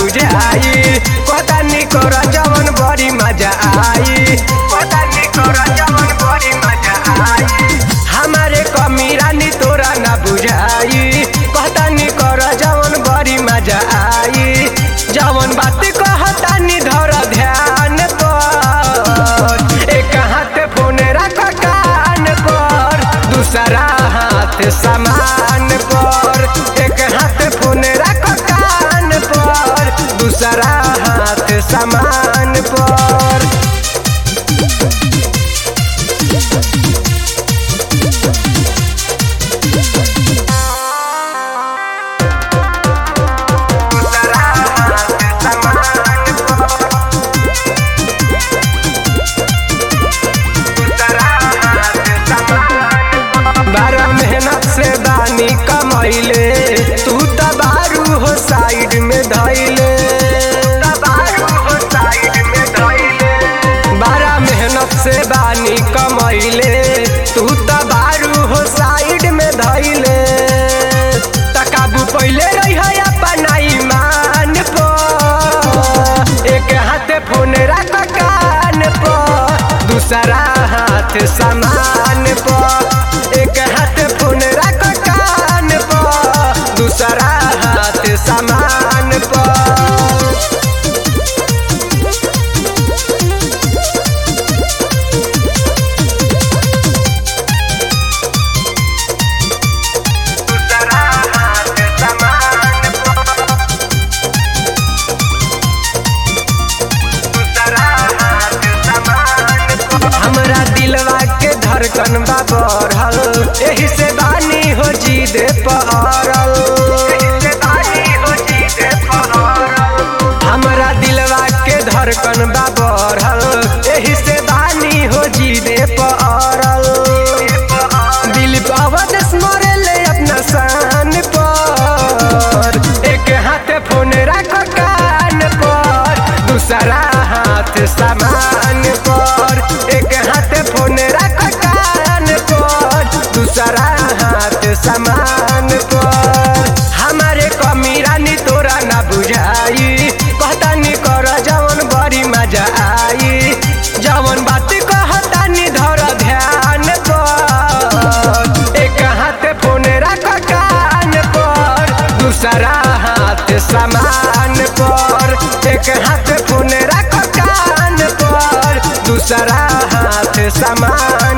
बुझाई पता नहीं कर जवन बड़ी मजा आई पता नहीं कर जवन बड़ी मजा आई हमारे कमी रानी तोरा ना बुझाई पता नहीं कर जवन बड़ी मजा आई जवन बात कहता नहीं धर ध्यान पर एक हाथ फोन रख कान पर दूसरा हाथ सामान पर एक हाथ फोन रख कान पर दूसरा हाथ सामान पर बारा मेहनत से बानी कमैले तू तबारू हो साइड में धैले बारा मेहनत से बानी कमैले तू तबारू हो साइड में धैले तकाबू पहले रही अपना ईमान पर एक हाथ फोन रख कान पर दूसरा हाथ सामान पर एक हाथ फोन रख कान पर दूसरा हाथ सामान पर हमरा दिलवा के धड़कन बा बढ़ल एही से बानी हो जीदे पहरल हमरा दिलवा के धड़कन बा बढ़ल एही से बानी हो जीदे पहरल दिल पावत स्मरले अपना शान पर एक हाथ फोन रख कान पर दूसरा हाथ सामान पर एक हाथ फोन रख कान पर दूसरा हाथ सामान पर हमारे कमी रानी तोरा ना बुझाई कहता नहीं कर जवन बड़ी मजा आई जवन बात कहता नहीं धर ध्यान पर एक हाथ फोन रख कान पर दूसरा हाथ सामान पर एक हाथ फोन रख कान पर दूसरा हाथ सामान